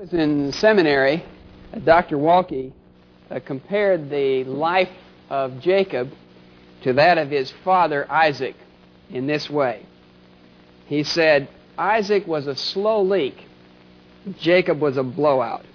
was in seminary, Dr. Walke compared the life of Jacob to that of his father Isaac in this way. He said, Isaac was a slow leak, Jacob was a blowout.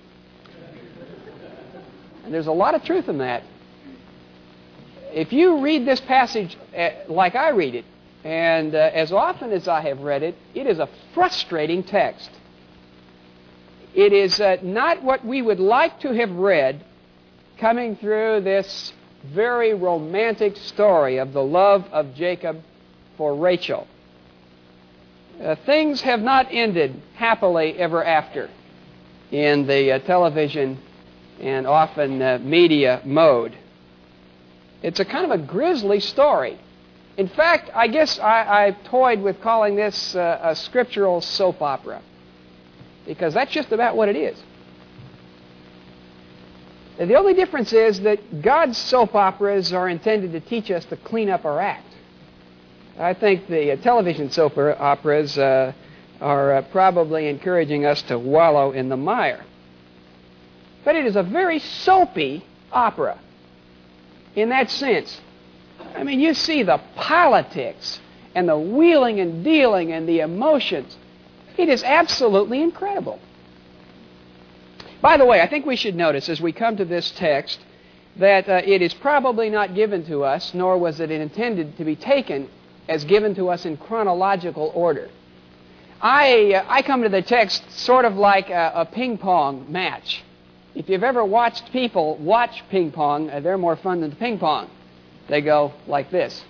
And there's a lot of truth in that. If you read this passage like I read it, and as often as I have read it, it is a frustrating text. It is not what we would like to have read coming through this very romantic story of the love of Jacob for Rachel. Things have not ended happily ever after in the television and often media mode. It's a kind of a grisly story. In fact, I guess I toyed with calling this a scriptural soap opera, because that's just about what it is. The only difference is that God's soap operas are intended to teach us to clean up our act. I think the television soap operas are probably encouraging us to wallow in the mire. But it is a very soapy opera in that sense. I mean, you see the politics and the wheeling and dealing and the emotions. It is absolutely incredible. By the way, I think we should notice as we come to this text that it is probably not given to us, nor was it intended to be taken as given to us in chronological order. I come to the text sort of like a ping pong match. If you've ever watched people watch ping pong, they're more fun than the ping pong. They go like this.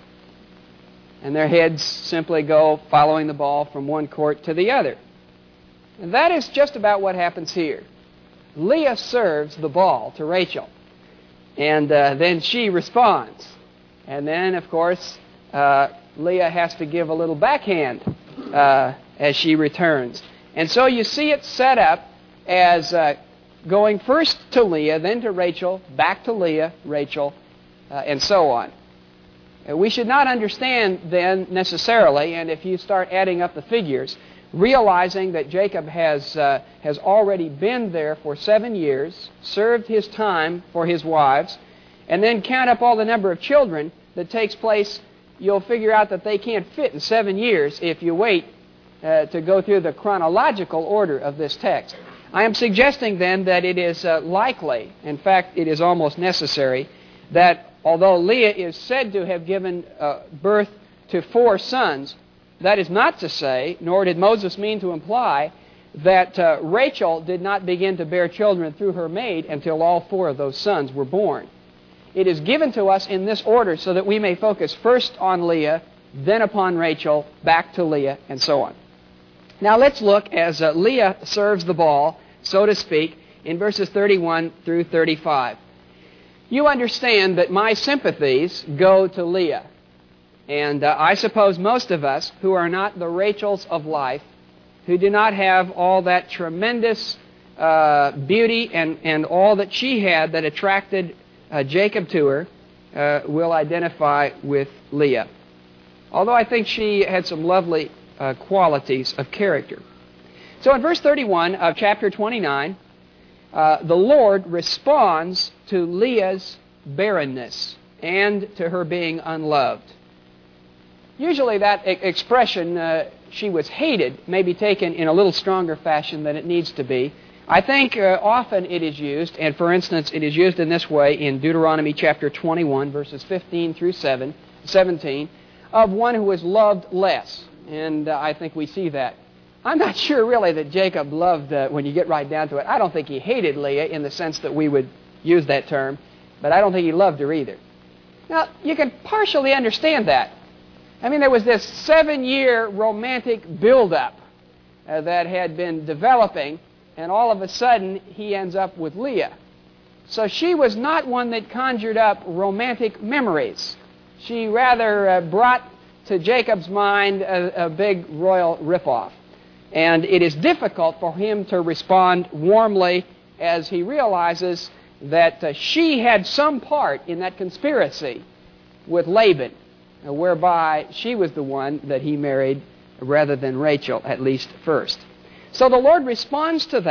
And their heads simply go following the ball from one court to the other. And that is just about what happens here. Leah serves the ball to Rachel. And then she responds. And then, of course, Leah has to give a little backhand as she returns. And so you see it set up as going first to Leah, then to Rachel, back to Leah, Rachel, and so on. We should not understand then necessarily, and if you start adding up the figures, realizing that Jacob has already been there for 7 years, served his time for his wives, and then count up all the number of children that takes place, you'll figure out that they can't fit in 7 years if you wait to go through the chronological order of this text. I am suggesting then that it is likely, in fact it is almost necessary, that although Leah is said to have given birth to 4 sons, that is not to say, nor did Moses mean to imply, that Rachel did not begin to bear children through her maid until all 4 of those sons were born. It is given to us in this order so that we may focus first on Leah, then upon Rachel, back to Leah, and so on. Now let's look as Leah serves the ball, so to speak, in verses 31 through 35. You understand that my sympathies go to Leah. And I suppose most of us who are not the Rachels of life, who do not have all that tremendous beauty and all that she had that attracted Jacob to her, will identify with Leah. Although I think she had some lovely qualities of character. So in verse 31 of chapter 29, the Lord responds to Leah's barrenness and to her being unloved. Usually that expression, she was hated, may be taken in a little stronger fashion than it needs to be. I think often it is used, and for instance, it is used in this way in Deuteronomy chapter 21, verses 15 through 17, of one who is loved less. And I think we see that. I'm not sure really that Jacob loved, when you get right down to it, I don't think he hated Leah in the sense that we would use that term, but I don't think he loved her either. Now, you can partially understand that. I mean, there was this 7-year romantic buildup that had been developing, and all of a sudden he ends up with Leah. So she was not one that conjured up romantic memories. She rather brought to Jacob's mind a big royal ripoff. And it is difficult for him to respond warmly as he realizes that she had some part in that conspiracy with Laban, whereby she was the one that he married rather than Rachel, at least first. So the Lord responds to that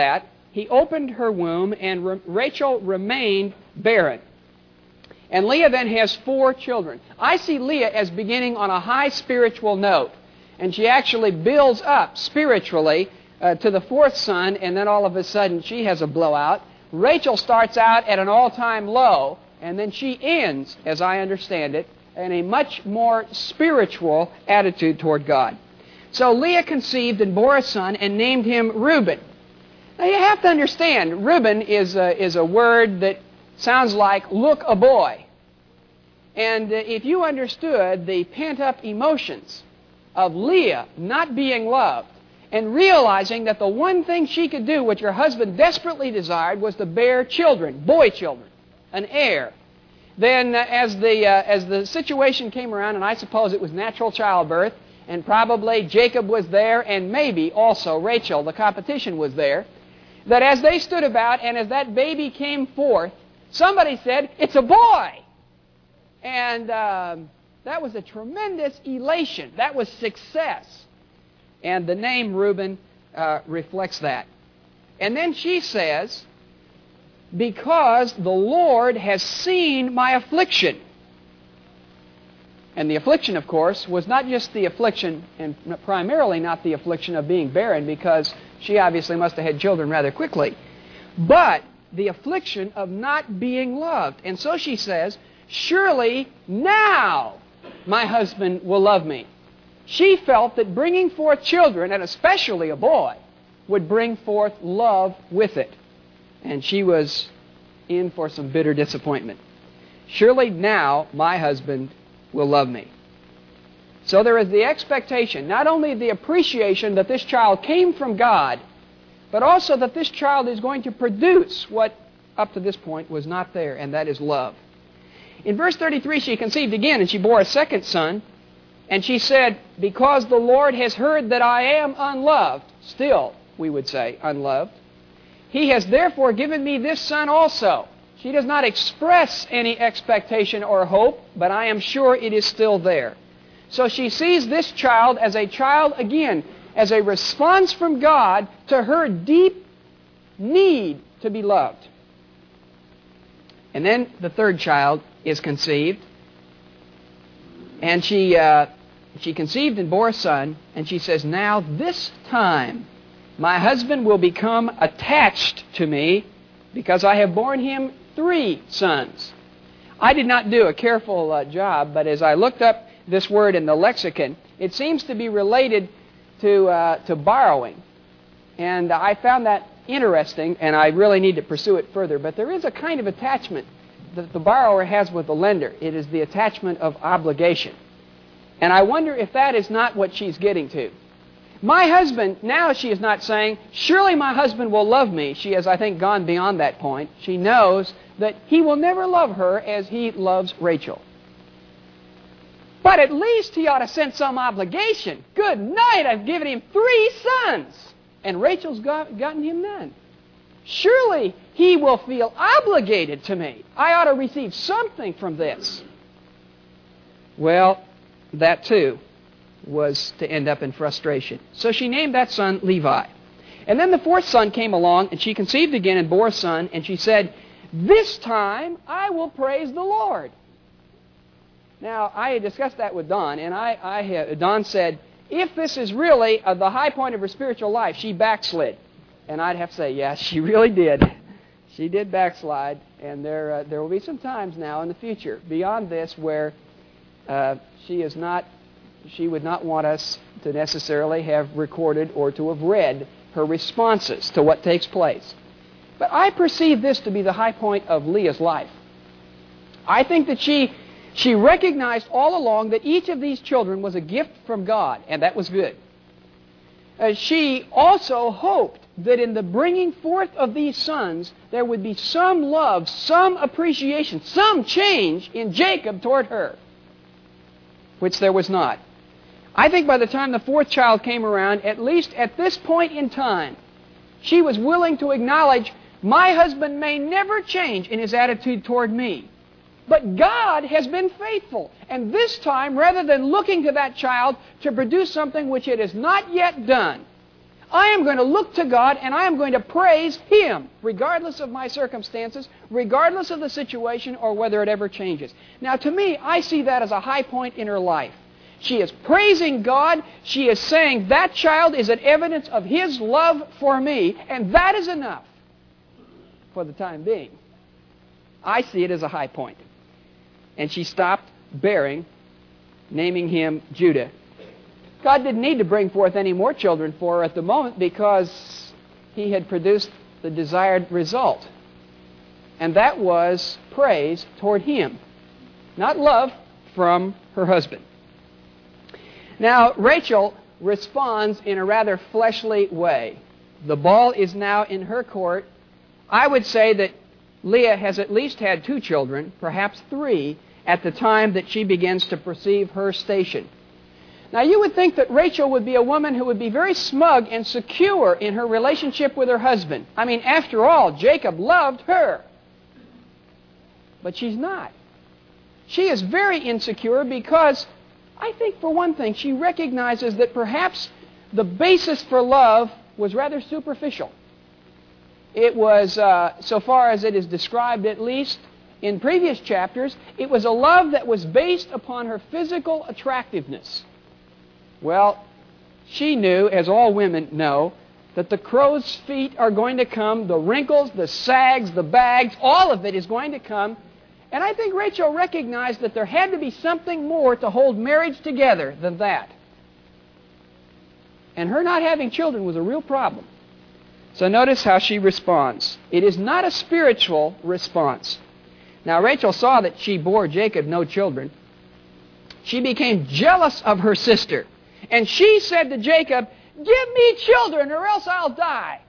he opened her womb, and Rachel remained barren. And Leah then has 4 children. I see Leah as beginning on a high spiritual note, and she actually builds up spiritually to the 4th son, and then all of a sudden she has a blowout. Rachel starts out at an all-time low, and then she ends, as I understand it, in a much more spiritual attitude toward God. So Leah conceived and bore a son and named him Reuben. Now you have to understand, Reuben is a word that sounds like look a boy. And if you understood the pent-up emotions of Leah not being loved and realizing that the one thing she could do, which her husband desperately desired, was to bear children, boy children, an heir, then as the situation came around, and I suppose it was natural childbirth, and probably Jacob was there, and maybe also Rachel, the competition was there, that as they stood about and as that baby came forth, somebody said, "It's a boy!" And that was a tremendous elation. That was success. And the name Reuben reflects that. And then she says, "Because the Lord has seen my affliction." And the affliction, of course, was not just the affliction, and primarily not the affliction of being barren, because she obviously must have had children rather quickly, but the affliction of not being loved. And so she says, "Surely now my husband will love me." She felt that bringing forth children, and especially a boy, would bring forth love with it. And she was in for some bitter disappointment. "Surely now my husband will love me." So there is the expectation, not only the appreciation that this child came from God, but also that this child is going to produce what up to this point was not there, and that is love. In verse 33, she conceived again, and she bore a 2nd son, and she said, "Because the Lord has heard that I am unloved," still, we would say, unloved, "He has therefore given me this son also." She does not express any expectation or hope, but I am sure it is still there. So she sees this child as a child, again, as a response from God to her deep need to be loved. And then the 3rd child is conceived, and she conceived and bore a son, and she says, "Now this time my husband will become attached to me, because I have borne him 3 sons." I did not do a careful job, but as I looked up this word in the lexicon, it seems to be related to borrowing. And I found that interesting, and I really need to pursue it further. But there is a kind of attachment that the borrower has with the lender. It is the attachment of obligation. And I wonder if that is not what she's getting to. My husband, now she is not saying, "Surely my husband will love me." She has, I think, gone beyond that point. She knows that he will never love her as he loves Rachel. But at least he ought to sense some obligation. Good night, I've given him 3 sons, and Rachel's gotten him none. Surely he will feel obligated to me. I ought to receive something from this. Well, that too was to end up in frustration. So she named that son Levi. And then the 4th son came along, and she conceived again and bore a son, and she said, "This time I will praise the Lord." Now, I had discussed that with Dawn, and Dawn said, if this is really the high point of her spiritual life, she backslid. And I'd have to say, yes, she really did. She did backslide, and there will be some times now in the future beyond this where she would not want us to necessarily have recorded or to have read her responses to what takes place. But I perceive this to be the high point of Leah's life. I think that she recognized all along that each of these children was a gift from God, and that was good. She also hoped that in the bringing forth of these sons, there would be some love, some appreciation, some change in Jacob toward her, which there was not. I think by the time the 4th child came around, at least at this point in time, she was willing to acknowledge, my husband may never change in his attitude toward me, but God has been faithful. And this time, rather than looking to that child to produce something which it has not yet done, I am going to look to God and I am going to praise Him, regardless of my circumstances, regardless of the situation, or whether it ever changes. Now, to me, I see that as a high point in her life. She is praising God. She is saying that child is an evidence of His love for me, and that is enough for the time being. I see it as a high point. And she stopped bearing, naming him Judah. God didn't need to bring forth any more children for her at the moment because He had produced the desired result. And that was praise toward Him, not love from her husband. Now, Rachel responds in a rather fleshly way. The ball is now in her court. I would say that Leah has at least had 2 children, perhaps 3, at the time that she begins to perceive her station. Now, you would think that Rachel would be a woman who would be very smug and secure in her relationship with her husband. I mean, after all, Jacob loved her. But she's not. She is very insecure because, I think for one thing, she recognizes that perhaps the basis for love was rather superficial. It was, so far as it is described at least in previous chapters, it was a love that was based upon her physical attractiveness. Well, she knew, as all women know, that the crow's feet are going to come, the wrinkles, the sags, the bags, all of it is going to come. And I think Rachel recognized that there had to be something more to hold marriage together than that. And her not having children was a real problem. So notice how she responds. It is not a spiritual response. Now, Rachel saw that she bore Jacob no children. She became jealous of her sister. And she said to Jacob, "Give me children or else I'll die."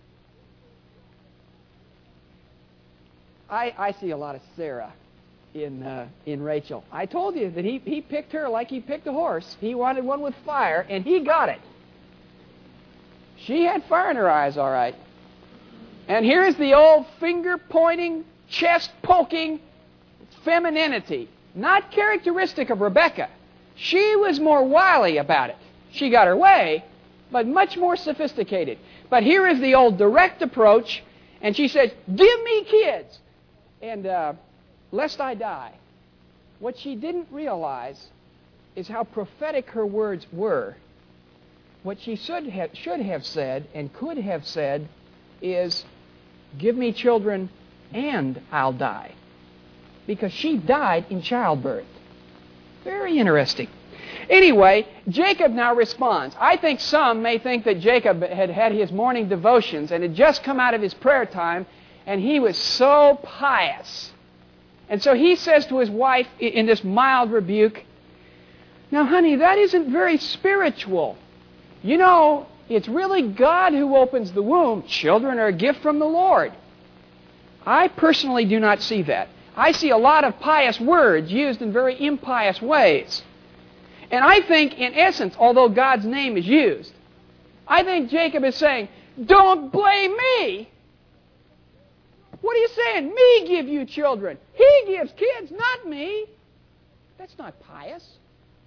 I see a lot of Sarah in Rachel. I told you that he picked her like he picked a horse. He wanted one with fire, and he got it. She had fire in her eyes, all right. And here's the old finger-pointing, chest-poking femininity, not characteristic of Rebecca. She was more wily about it. She got her way, but much more sophisticated. But here is the old direct approach, and she says, "Give me kids, and lest I die." What she didn't realize is how prophetic her words were. What she should have said and could have said is, "Give me children and I'll die." Because she died in childbirth. Very interesting. Anyway, Jacob now responds. I think some may think that Jacob had had his morning devotions and had just come out of his prayer time, and he was so pious. And so he says to his wife in this mild rebuke, "Now, honey, that isn't very spiritual. You know, it's really God who opens the womb. Children are a gift from the Lord." I personally do not see that. I see a lot of pious words used in very impious ways. And I think, in essence, although God's name is used, I think Jacob is saying, "Don't blame me. What are you saying? Me give you children. He gives kids, not me." That's not pious.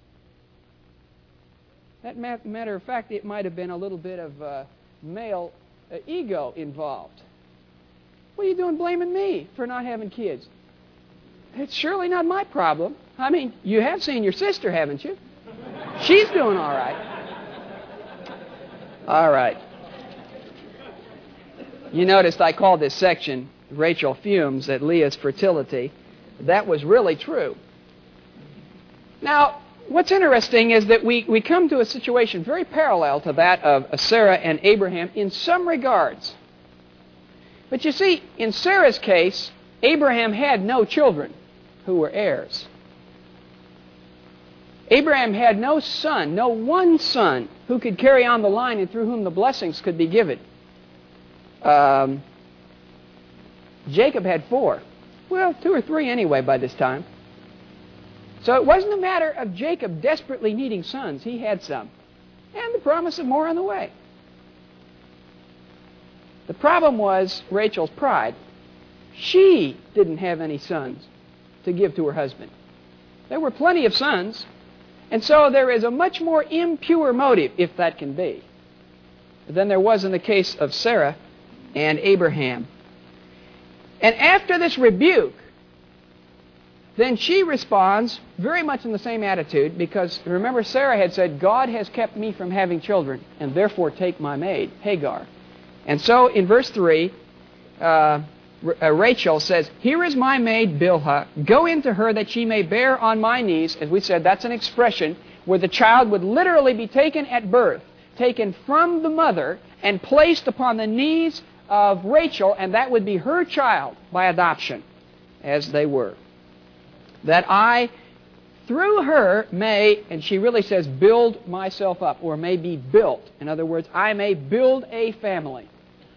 That matter of fact, it might have been a little bit of male ego involved. "What are you doing blaming me for not having kids? It's surely not my problem. I mean, you have seen your sister, haven't you? She's doing all right." All right. You noticed I called this section, "Rachel Fumes at Leah's Fertility." That was really true. Now, what's interesting is that we come to a situation very parallel to that of Sarah and Abraham in some regards. But you see, in Sarah's case, Abraham had no children who were heirs. Abraham had no son, no one son who could carry on the line and through whom the blessings could be given. Jacob had 4. Well, 2 or 3 anyway by this time. So it wasn't a matter of Jacob desperately needing sons. He had some. And the promise of more on the way. The problem was Rachel's pride. She didn't have any sons to give to her husband. There were plenty of sons. And so there is a much more impure motive, if that can be. than there was in the case of Sarah and Abraham. And after this rebuke, then she responds very much in the same attitude, because remember, Sarah had said, God has kept me from having children, and therefore take my maid, Hagar. And so in verse 3, Rachel says, here is my maid Bilhah, go into her that she may bear on my knees. As we said, that's an expression where the child would literally be taken at birth, taken from the mother and placed upon the knees of Rachel, and that would be her child by adoption, as they were. That I, through her, may, and she really says, build myself up, or may be built. In other words, I may build a family.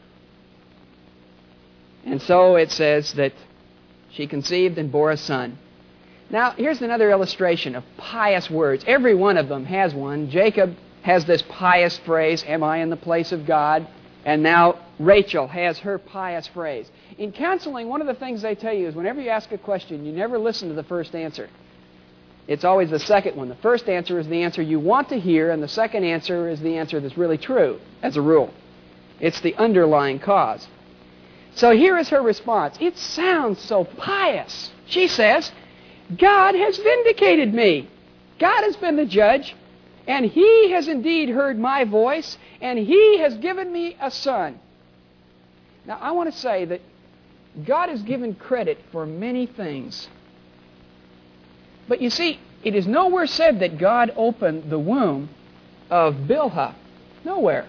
And so it says that she conceived and bore a son. Now, here's another illustration of pious words. Every one of them has one. Jacob has this pious phrase, am I in the place of God? And now Rachel has her pious phrase. In counseling, one of the things they tell you is whenever you ask a question, you never listen to the first answer. It's always the second one. The first answer is the answer you want to hear, and the second answer is the answer that's really true, as a rule. It's the underlying cause. So here is her response. It sounds so pious. She says, God has vindicated me. God has been the judge, and He has indeed heard my voice, and He has given me a son. Now, I want to say that God is given credit for many things. But you see, it is nowhere said that God opened the womb of Bilhah. Nowhere.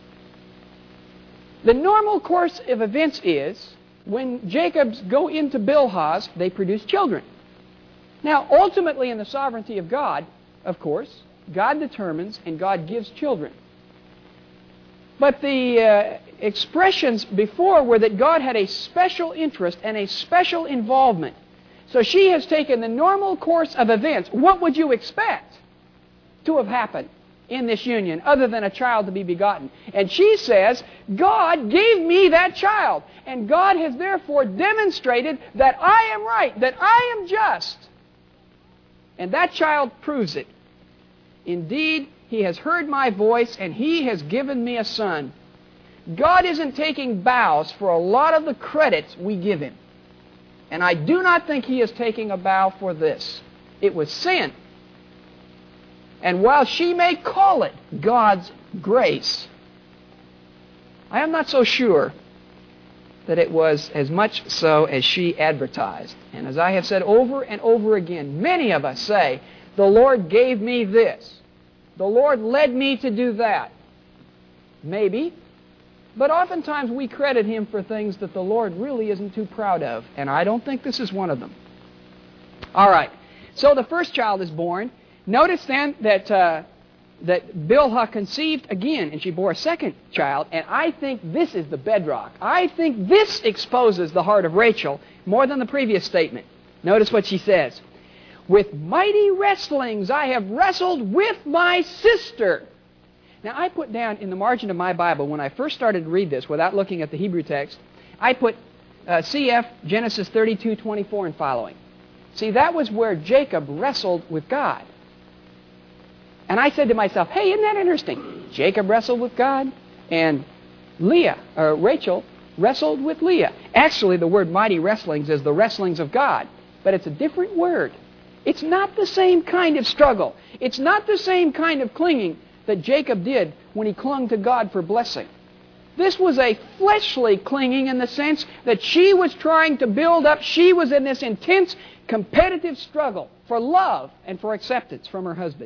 The normal course of events is, when Jacobs go into Bilhah's, they produce children. Now, ultimately in the sovereignty of God, of course, God determines and God gives children. But the expressions before were that God had a special interest and a special involvement. So she has taken the normal course of events. What would you expect to have happened in this union other than a child to be begotten? And she says, God gave me that child. And God has therefore demonstrated that I am right, that I am just. And that child proves it. Indeed, He has heard my voice, and He has given me a son. God isn't taking bows for a lot of the credits we give Him. And I do not think He is taking a bow for this. It was sin. And while she may call it God's grace, I am not so sure that it was as much so as she advertised. And as I have said over and over again, many of us say, the Lord gave me this. The Lord led me to do that. Maybe. But oftentimes we credit Him for things that the Lord really isn't too proud of. And I don't think this is one of them. All right. So the first child is born. Notice then that Bilhah conceived again, and she bore a second child. And I think this is the bedrock. I think this exposes the heart of Rachel more than the previous statement. Notice what she says. With mighty wrestlings I have wrestled with my sister. Now, I put down in the margin of my Bible, when I first started to read this without looking at the Hebrew text, I put CF Genesis 32:24 and following. See, that was where Jacob wrestled with God. And I said to myself, hey, isn't that interesting? Jacob wrestled with God, and Rachel wrestled with Leah. Actually, the word mighty wrestlings is the wrestlings of God, but it's a different word. It's not the same kind of struggle. It's not the same kind of clinging that Jacob did when he clung to God for blessing. This was a fleshly clinging in the sense that she was trying to build up. She was in this intense competitive struggle for love and for acceptance from her husband.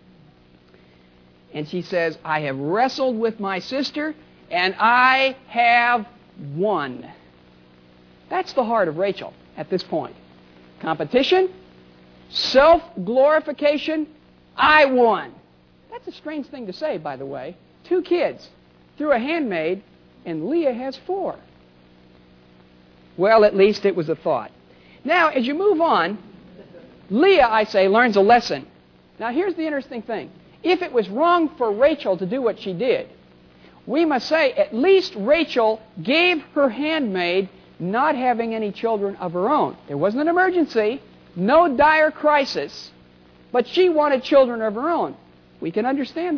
And she says, I have wrestled with my sister, and I have won. That's the heart of Rachel at this point. Competition, self-glorification, I won. That's a strange thing to say, by the way. 2 kids through a handmaid, and Leah has 4. Well, at least it was a thought. Now, as you move on, Leah, I say, learns a lesson. Now, here's the interesting thing. If it was wrong for Rachel to do what she did, we must say at least Rachel gave her handmaid not having any children of her own. There wasn't an emergency, no dire crisis, but she wanted children of her own. We can understand that.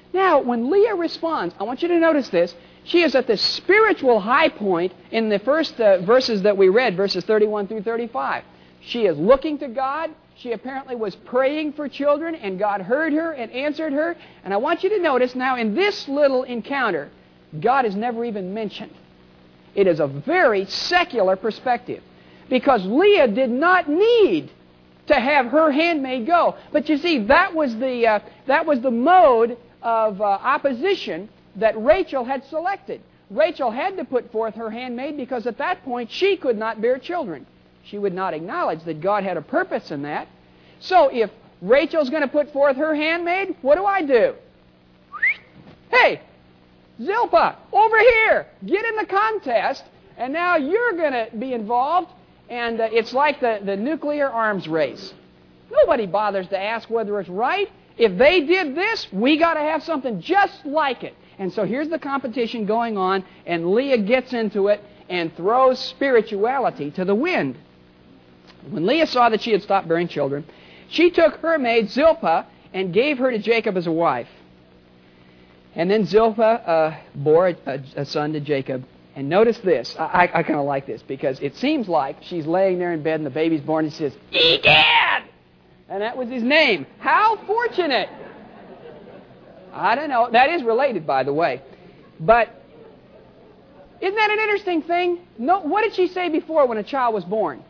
Now, when Leah responds, I want you to notice this. She is at the spiritual high point in the first verses that we read, verses 31 through 35. She is looking to God. She apparently was praying for children, and God heard her and answered her. And I want you to notice now in this little encounter, God is never even mentioned. It is a very secular perspective, because Leah did not need to have her handmaid go. But you see, that was the mode of opposition that Rachel had selected. Rachel had to put forth her handmaid because at that point she could not bear children. She would not acknowledge that God had a purpose in that. So if Rachel's going to put forth her handmaid, what do? Hey, Zilpah, over here, get in the contest, and now you're going to be involved, and it's like the nuclear arms race. Nobody bothers to ask whether it's right. If they did this, we got to have something just like it. And so here's the competition going on, and Leah gets into it and throws spirituality to the wind. When Leah saw that she had stopped bearing children, she took her maid Zilpah and gave her to Jacob as a wife. And then Zilpah bore a son to Jacob. And notice this. I kind of like this because it seems like she's laying there in bed and the baby's born and she says, Egad! And that was his name. How fortunate! I don't know. That is related, by the way. But isn't that an interesting thing? No, what did she say before when a child was born?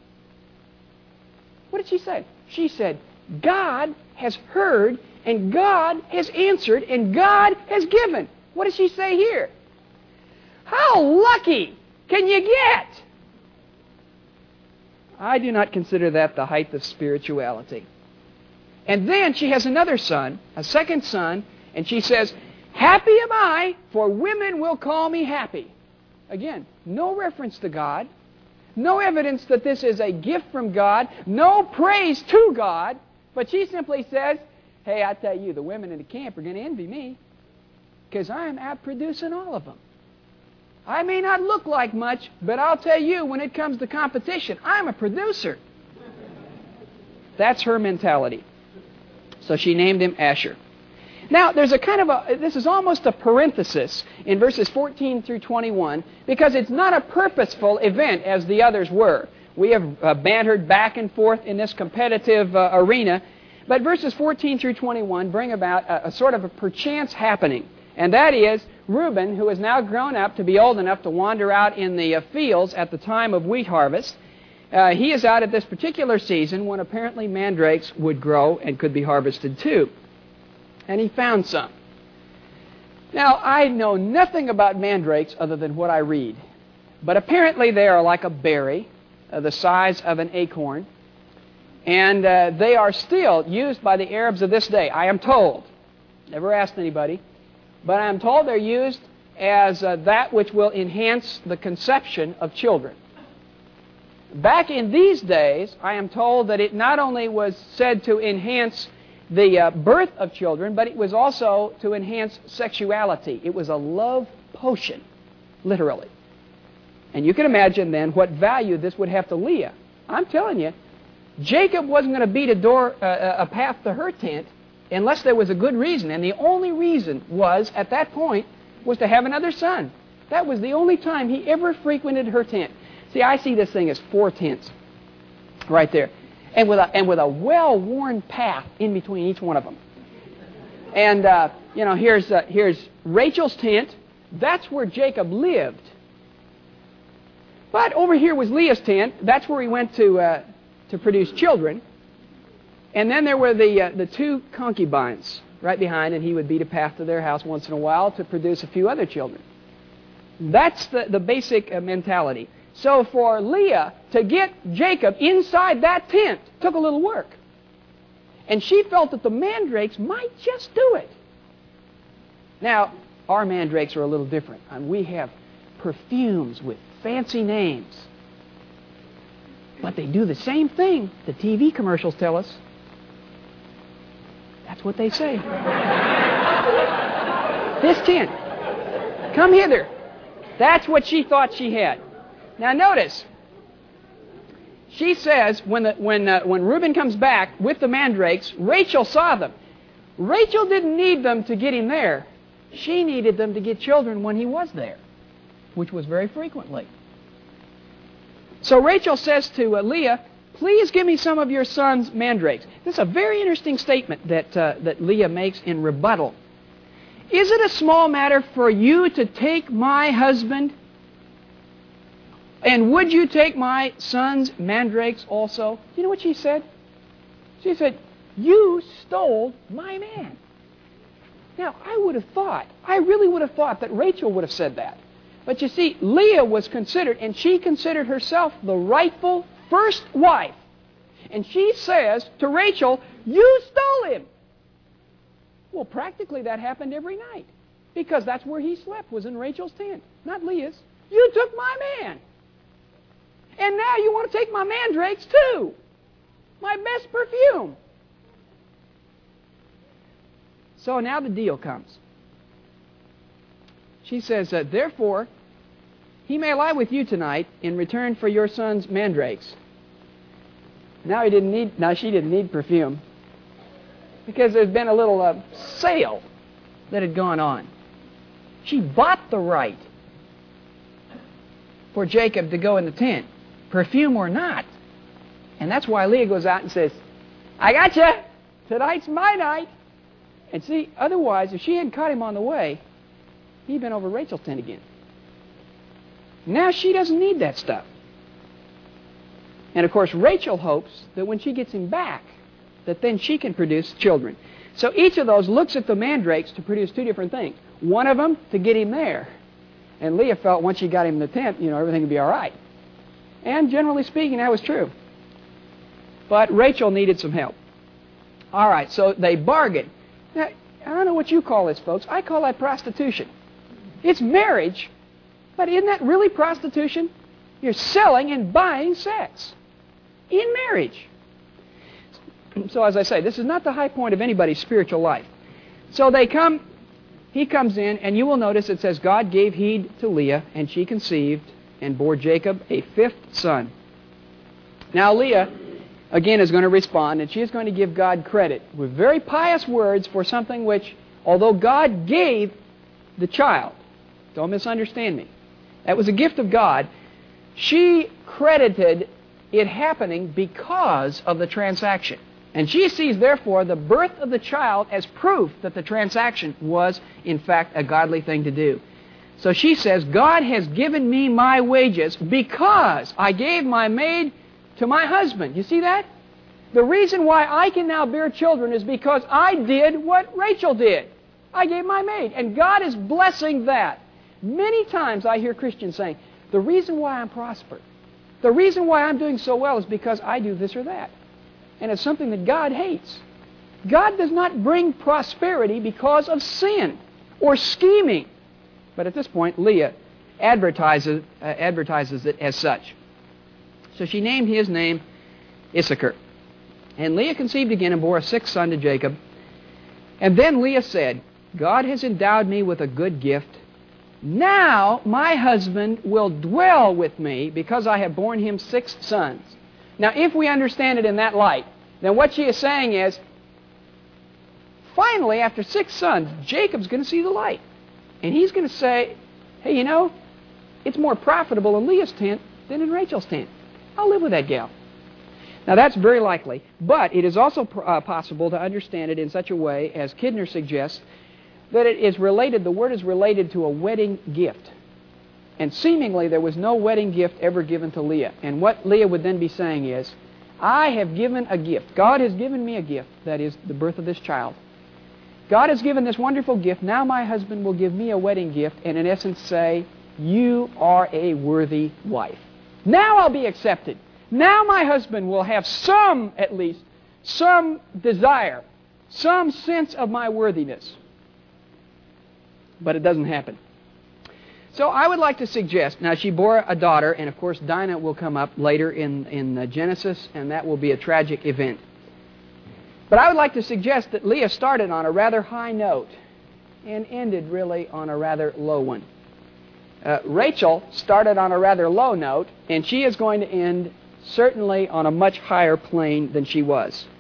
What did she say? She said, God has heard, and God has answered, and God has given. What does she say here? How lucky can you get? I do not consider that the height of spirituality. And then she has another son, a second son, and she says, Happy am I, for women will call me happy. Again, no reference to God. No evidence that this is a gift from God. No praise to God. But she simply says, Hey, I tell you, the women in the camp are going to envy me because I am outproducing all of them. I may not look like much, but I'll tell you, when it comes to competition, I'm a producer. That's her mentality. So she named him Asher. Now, there's a kind of this is almost a parenthesis in verses 14 through 21 because it's not a purposeful event as the others were. We have bantered back and forth in this competitive arena, but verses 14 through 21 bring about a sort of a perchance happening. And that is, Reuben, who is now grown up to be old enough to wander out in the fields at the time of wheat harvest, he is out at this particular season when apparently mandrakes would grow and could be harvested too. And he found some. Now, I know nothing about mandrakes other than what I read. But apparently they are like a berry, the size of an acorn. And they are still used by the Arabs of this day, I am told. Never asked anybody. But I am told they're used as that which will enhance the conception of children. Back in these days, I am told that it not only was said to enhance the birth of children, but it was also to enhance sexuality. It was a love potion, literally. And you can imagine then what value this would have to Leah. I'm telling you, Jacob wasn't going to beat a path to her tent unless there was a good reason. And the only reason was, at that point, was to have another son. That was the only time he ever frequented her tent. See, I see this thing as 4 tents right there. And with a well-worn path in between each one of them. And, here's Rachel's tent. That's where Jacob lived. But over here was Leah's tent. That's where he went to produce children. And then there were the 2 concubines right behind, and he would beat a path to their house once in a while to produce a few other children. That's the basic mentality. So for Leah to get Jacob inside that tent took a little work. And she felt that the mandrakes might just do it. Now, our mandrakes are a little different. And we have perfumes with fancy names. But they do the same thing the TV commercials tell us. That's what they say. This tent. Come hither. That's what she thought she had. Now notice, she says when Reuben comes back with the mandrakes, Rachel saw them. Rachel didn't need them to get him there. She needed them to get children when he was there, which was very frequently. So Rachel says to Leah, please give me some of your son's mandrakes. This is a very interesting statement that Leah makes in rebuttal. Is it a small matter for you to take my husband? And would you take my son's mandrakes also? You know what she said? She said, you stole my man. Now, I really would have thought that Rachel would have said that. But you see, Leah was considered, and she considered herself the rightful first wife. And she says to Rachel, you stole him. Well, practically that happened every night. Because that's where he slept, was in Rachel's tent, not Leah's. You took my man. And now you want to take my mandrakes too. My best perfume. So now the deal comes. She says, therefore, he may lie with you tonight in return for your son's mandrakes. Now she didn't need perfume, because there's been a little sale that had gone on. She bought the right for Jacob to go in the tent, perfume or not. And that's why Leah goes out and says, I got you. Tonight's my night. And see, otherwise, if she hadn't caught him on the way, he'd been over Rachel's tent again. Now she doesn't need that stuff. And of course, Rachel hopes that when she gets him back, that then she can produce children. So each of those looks at the mandrakes to produce two different things. One of them to get him there. And Leah felt once she got him in the tent, everything would be all right. And generally speaking, that was true. But Rachel needed some help. All right, so they bargained. Now, I don't know what you call this, folks. I call that prostitution. It's marriage, but isn't that really prostitution? You're selling and buying sex in marriage. So as I say, this is not the high point of anybody's spiritual life. So he comes in, and you will notice it says, God gave heed to Leah, and she conceived and bore Jacob a fifth son. Now Leah, again, is going to respond, and she is going to give God credit with very pious words for something which, although God gave the child, don't misunderstand me, that was a gift of God, she credited it happening because of the transaction. And she sees, therefore, the birth of the child as proof that the transaction was, in fact, a godly thing to do. So she says, God has given me my wages because I gave my maid to my husband. You see that? The reason why I can now bear children is because I did what Rachel did. I gave my maid. And God is blessing that. Many times I hear Christians saying, the reason why I'm prospered, the reason why I'm doing so well is because I do this or that. And it's something that God hates. God does not bring prosperity because of sin or scheming. But at this point, Leah advertises it as such. So she named his name Issachar. And Leah conceived again and bore a sixth son to Jacob. And then Leah said, God has endowed me with a good gift. Now my husband will dwell with me because I have borne him 6 sons. Now if we understand it in that light, then what she is saying is, finally, after 6 sons, Jacob's going to see the light. And he's going to say, hey, it's more profitable in Leah's tent than in Rachel's tent. I'll live with that gal. Now that's very likely, but it is also possible to understand it in such a way, as Kidner suggests, that it is related, the word is related to a wedding gift. And seemingly there was no wedding gift ever given to Leah. And what Leah would then be saying is, I have given a gift. God has given me a gift, that is the birth of this child. God has given this wonderful gift. Now my husband will give me a wedding gift and in essence say, you are a worthy wife. Now I'll be accepted. Now my husband will have at least some desire, some sense of my worthiness. But it doesn't happen. So I would like to suggest, now she bore a daughter, and of course Dinah will come up later in Genesis, and that will be a tragic event. But I would like to suggest that Leah started on a rather high note and ended really on a rather low one. Rachel started on a rather low note, and she is going to end certainly on a much higher plane than she was.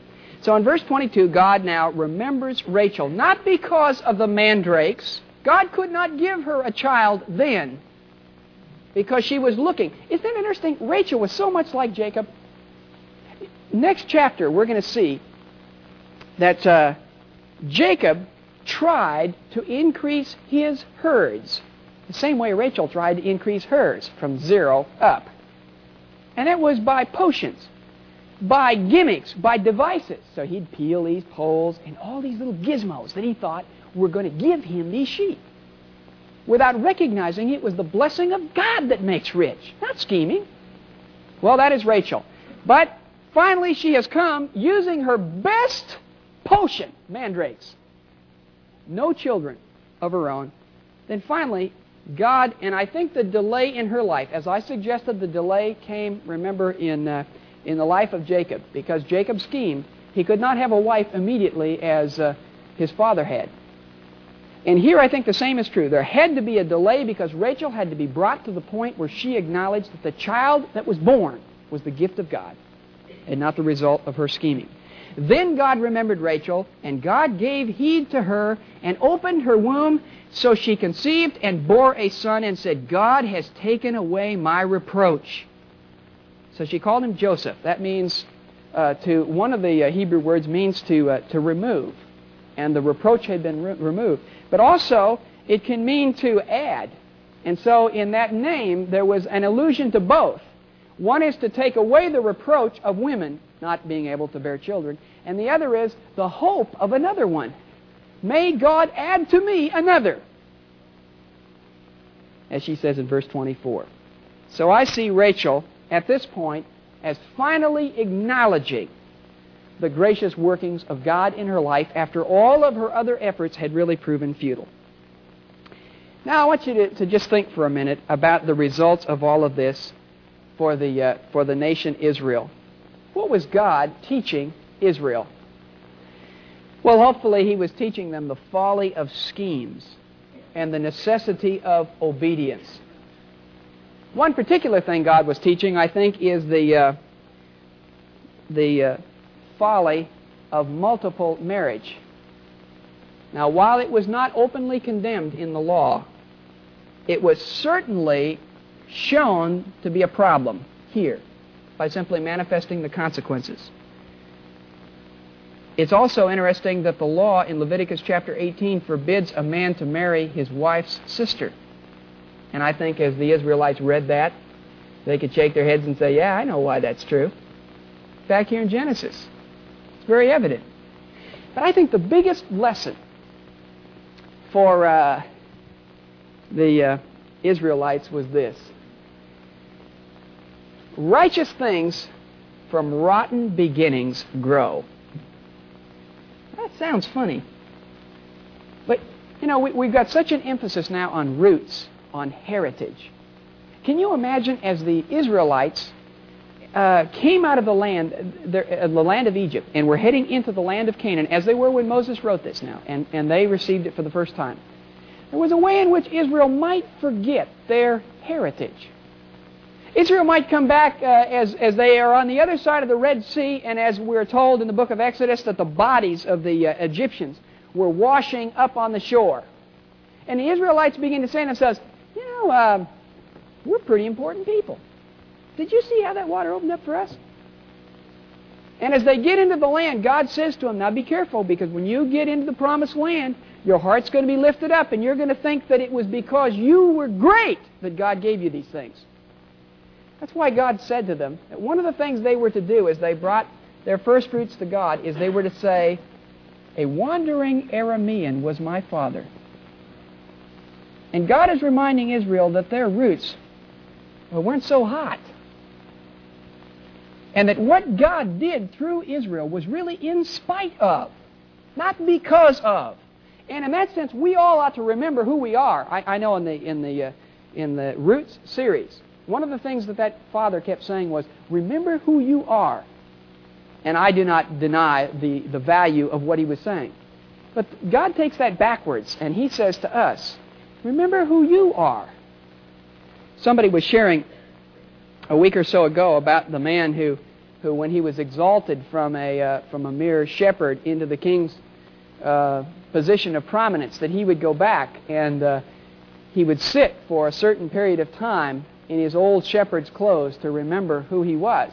So in verse 22, God now remembers Rachel, not because of the mandrakes. God could not give her a child then because she was looking. Isn't it interesting? Rachel was so much like Jacob. Next chapter, we're going to see that Jacob tried to increase his herds the same way Rachel tried to increase hers from 0 up. And it was by potions, by gimmicks, by devices. So he'd peel these poles and all these little gizmos that he thought were going to give him these sheep, without recognizing it was the blessing of God that makes rich, not scheming. Well, that is Rachel. But finally she has come using her best potion, mandrakes. No children of her own. Then finally, God, and I think the delay in her life, as I suggested, the delay came, remember, in the life of Jacob, because Jacob schemed. He could not have a wife immediately as his father had. And here I think the same is true. There had to be a delay because Rachel had to be brought to the point where she acknowledged that the child that was born was the gift of God and not the result of her scheming. Then God remembered Rachel, and God gave heed to her and opened her womb, so she conceived and bore a son and said, God has taken away my reproach. So she called him Joseph. That means, one of the Hebrew words means to remove. And the reproach had been removed. But also, it can mean to add. And so in that name, there was an allusion to both. One is to take away the reproach of women not being able to bear children. And the other is the hope of another one. May God add to me another. As she says in verse 24. So I see Rachel at this point as finally acknowledging the gracious workings of God in her life after all of her other efforts had really proven futile. Now I want you to just think for a minute about the results of all of this for the nation Israel. What was God teaching Israel? Well, hopefully He was teaching them the folly of schemes and the necessity of obedience. One particular thing God was teaching, I think, is the folly of multiple marriage. Now, while it was not openly condemned in the law, it was certainly shown to be a problem here by simply manifesting the consequences. It's also interesting that the law in Leviticus chapter 18 forbids a man to marry his wife's sister. And I think as the Israelites read that, they could shake their heads and say, yeah, I know why that's true. Back here in Genesis, it's very evident. But I think the biggest lesson for the Israelites was this. Righteous things from rotten beginnings grow. That sounds funny. But, you know, we've got such an emphasis now on roots, on heritage. Can you imagine as the Israelites came out of the land of Egypt, and were heading into the land of Canaan, as they were when Moses wrote this now, and they received it for the first time. There was a way in which Israel might forget their heritage. Israel might come back as they are on the other side of the Red Sea, and as we're told in the book of Exodus that the bodies of the Egyptians were washing up on the shore. And the Israelites begin to say to themselves, you know, we're pretty important people. Did you see how that water opened up for us? And as they get into the land, God says to them, now be careful, because when you get into the promised land, your heart's going to be lifted up, and you're going to think that it was because you were great that God gave you these things. That's why God said to them that one of the things they were to do as they brought their first fruits to God is they were to say, a wandering Aramean was my father. And God is reminding Israel that their roots weren't so hot. And that what God did through Israel was really in spite of, not because of. And in that sense, we all ought to remember who we are. I know in the Roots series, one of the things that father kept saying was, remember who you are. And I do not deny the value of what he was saying. But God takes that backwards, and He says to us, remember who you are. Somebody was sharing a week or so ago about the man who who, when he was exalted from a mere shepherd into the king's position of prominence, that he would go back and he would sit for a certain period of time in his old shepherd's clothes to remember who he was.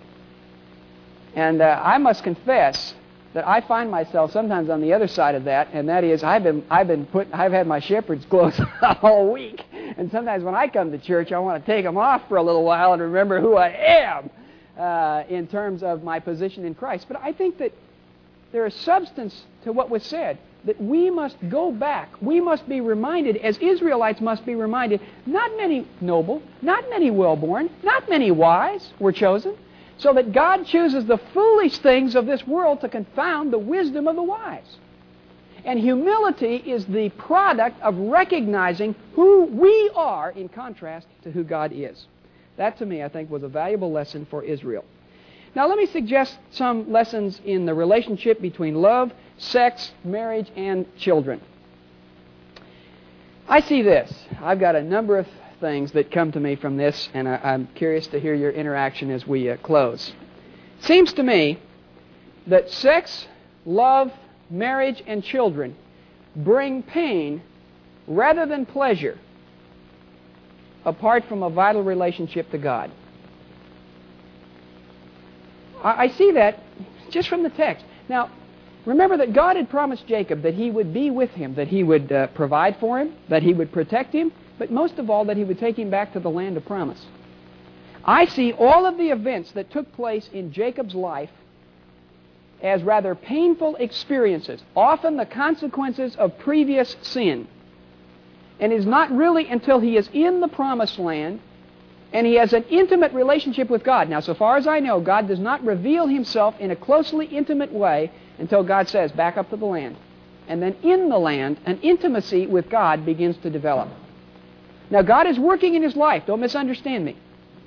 And I must confess that I find myself sometimes on the other side of that, and that is I've had my shepherd's clothes all week, and sometimes when I come to church, I want to take them off for a little while and remember who I am in terms of my position in Christ. But I think that there is substance to what was said, that we must go back. We must be reminded, as Israelites must be reminded, not many noble, not many well-born, not many wise were chosen, so that God chooses the foolish things of this world to confound the wisdom of the wise. And humility is the product of recognizing who we are in contrast to who God is. That, to me, I think, was a valuable lesson for Israel. Now, let me suggest some lessons in the relationship between love, sex, marriage, and children. I see this. I've got a number of things that come to me from this, and I'm curious to hear your interaction as we close. It seems to me that sex, love, marriage, and children bring pain rather than pleasure apart from a vital relationship to God. I see that just from the text. Now, remember that God had promised Jacob that he would be with him, that he would provide for him, that he would protect him, but most of all, that he would take him back to the land of promise. I see all of the events that took place in Jacob's life as rather painful experiences, often the consequences of previous sin. And it is not really until he is in the promised land and he has an intimate relationship with God. Now, so far as I know, God does not reveal himself in a closely intimate way until God says, back up to the land. And then in the land, an intimacy with God begins to develop. Now, God is working in his life. Don't misunderstand me.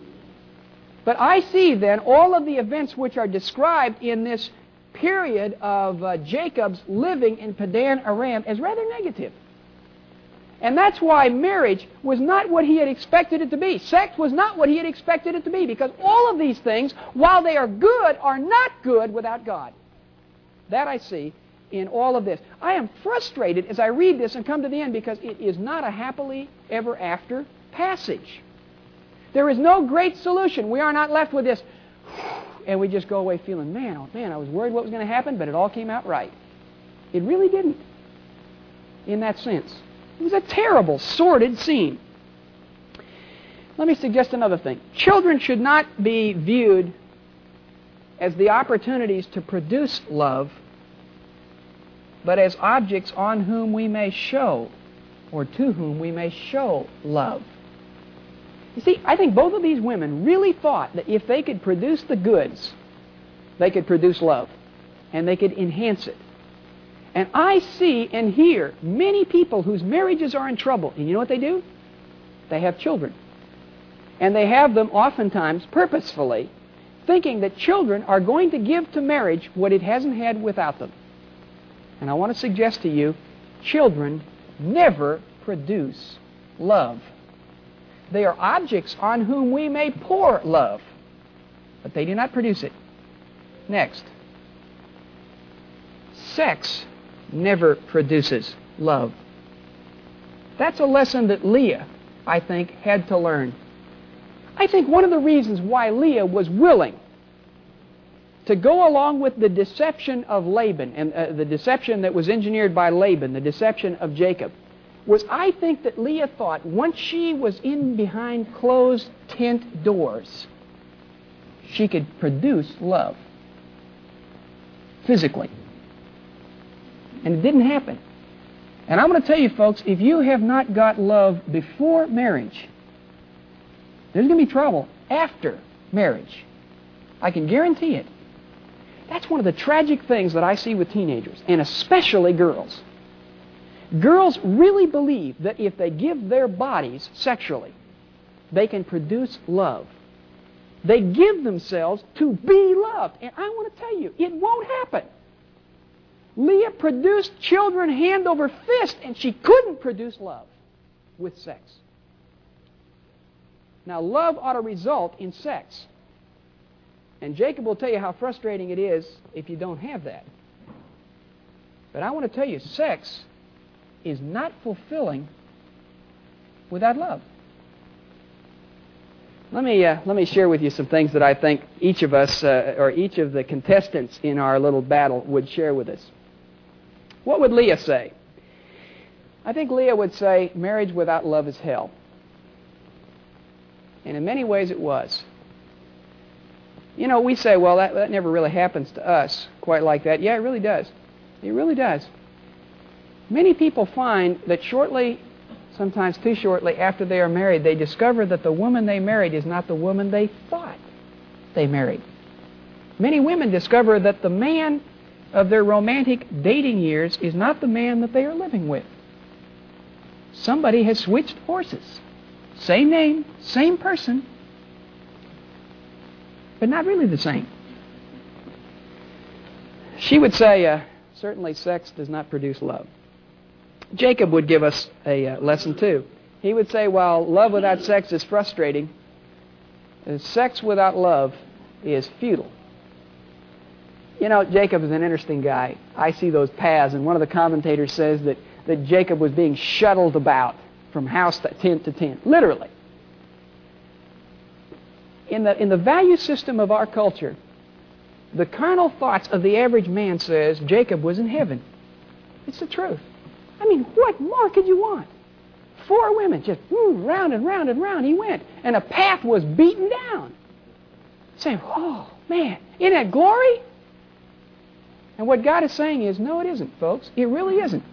But I see then all of the events which are described in this period of Jacob's living in Padan Aram as rather negative. And that's why marriage was not what he had expected it to be. Sex was not what he had expected it to be, because all of these things, while they are good, are not good without God. That I see in all of this. I am frustrated as I read this and come to the end because it is not a happily ever after passage. There is no great solution. We are not left with this, and we just go away feeling, man, oh man, I was worried what was going to happen, but it all came out right. It really didn't, in that sense. It was a terrible, sordid scene. Let me suggest another thing. Children should not be viewed as the opportunities to produce love, but as objects on whom we may show, or to whom we may show love. You see, I think both of these women really thought that if they could produce the goods, they could produce love, and they could enhance it. And I see and hear many people whose marriages are in trouble. And you know what they do? They have children. And they have them oftentimes purposefully, thinking that children are going to give to marriage what it hasn't had without them. And I want to suggest to you, children never produce love. They are objects on whom we may pour love, but they do not produce it. Next. Sex never produces love. That's a lesson that Leah, I think, had to learn. I think one of the reasons why Leah was willing to go along with the deception of Laban, and the deception that was engineered by Laban, the deception of Jacob, was I think that Leah thought once she was in behind closed tent doors, she could produce love physically. And it didn't happen. And I'm going to tell you, folks, if you have not got love before marriage, there's going to be trouble after marriage. I can guarantee it. That's one of the tragic things that I see with teenagers, and especially girls. Girls really believe that if they give their bodies sexually, they can produce love. They give themselves to be loved. And I want to tell you, it won't happen. Leah produced children hand over fist, and she couldn't produce love with sex. Now, love ought to result in sex. And Jacob will tell you how frustrating it is if you don't have that. But I want to tell you, sex is not fulfilling without love. Let me share with you some things that I think each of us, or each of the contestants in our little battle would share with us. What would Leah say? I think Leah would say, marriage without love is hell. And in many ways it was. You know, we say, well, that never really happens to us quite like that. Yeah, it really does. It really does. Many people find that shortly, sometimes too shortly, after they are married, they discover that the woman they married is not the woman they thought they married. Many women discover that the man of their romantic dating years is not the man that they are living with. Somebody has switched horses. Same name, same person, but not really the same. She would say, certainly sex does not produce love. Jacob would give us a lesson too. He would say, while love without sex is frustrating, sex without love is futile. You know, Jacob is an interesting guy. I see those paths, and one of the commentators says that Jacob was being shuttled about from house to tent, literally. In the value system of our culture, the carnal thoughts of the average man says Jacob was in heaven. It's the truth. I mean, what more could you want? 4 women, just round and round and round he went. And a path was beaten down. Saying, oh, man, isn't that glory? And what God is saying is, no, it isn't, folks. It really isn't.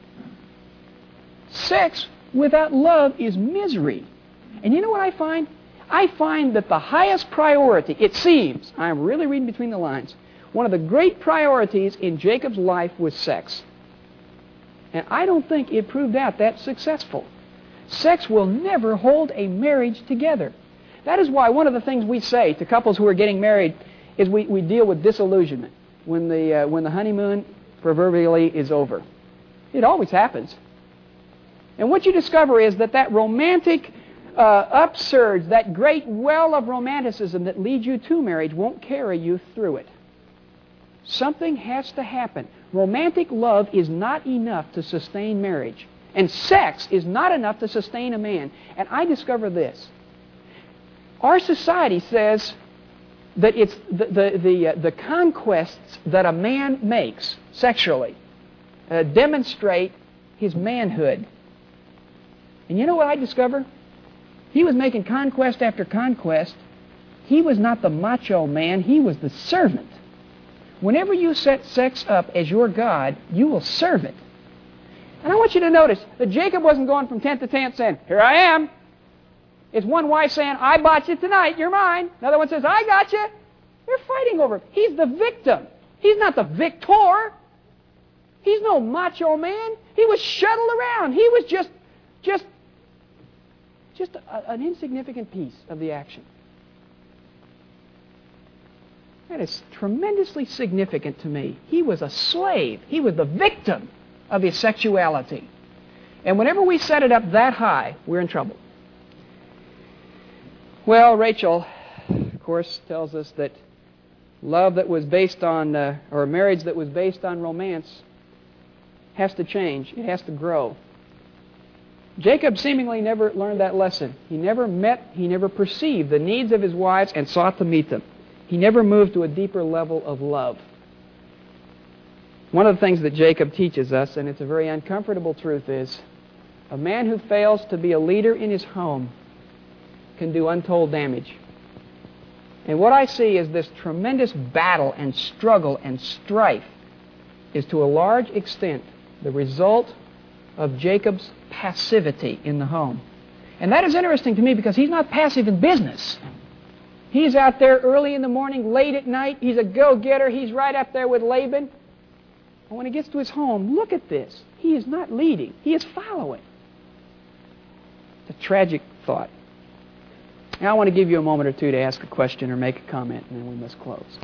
Sex without love is misery. And you know what I find? I find that the highest priority, it seems, I'm really reading between the lines, one of the great priorities in Jacob's life was sex. And I don't think it proved out that successful. Sex will never hold a marriage together. That is why one of the things we say to couples who are getting married is we deal with disillusionment when the honeymoon proverbially is over. It always happens. And what you discover is that romantic upsurge, that great well of romanticism that leads you to marriage won't carry you through it. Something has to happen. Romantic love is not enough to sustain marriage. And sex is not enough to sustain a man. And I discover this. Our society says that it's the conquests that a man makes sexually demonstrate his manhood. And you know what I discover? He was making conquest after conquest. He was not the macho man. He was the servant. Whenever you set sex up as your God, you will serve it. And I want you to notice that Jacob wasn't going from tent to tent saying, here I am. It's one wife saying, I bought you tonight, you're mine. Another one says, I got you. They're fighting over him. He's the victim. He's not the victor. He's no macho man. He was shuttled around. He was just an insignificant piece of the action. That is tremendously significant to me. He was a slave. He was the victim of his sexuality. And whenever we set it up that high, we're in trouble. Well, Rachel, of course, tells us that love that was based on, or marriage that was based on romance has to change. It has to grow. Jacob seemingly never learned that lesson. He never perceived the needs of his wives and sought to meet them. He never moved to a deeper level of love. One of the things that Jacob teaches us, and it's a very uncomfortable truth, is a man who fails to be a leader in his home can do untold damage. And what I see is this tremendous battle and struggle and strife is to a large extent the result of Jacob's passivity in the home. And that is interesting to me because he's not passive in business. He's out there early in the morning, late at night. He's a go-getter. He's right up there with Laban. And when he gets to his home, look at this. He is not leading. He is following. It's a tragic thought. Now I want to give you a moment or two to ask a question or make a comment, and then we must close.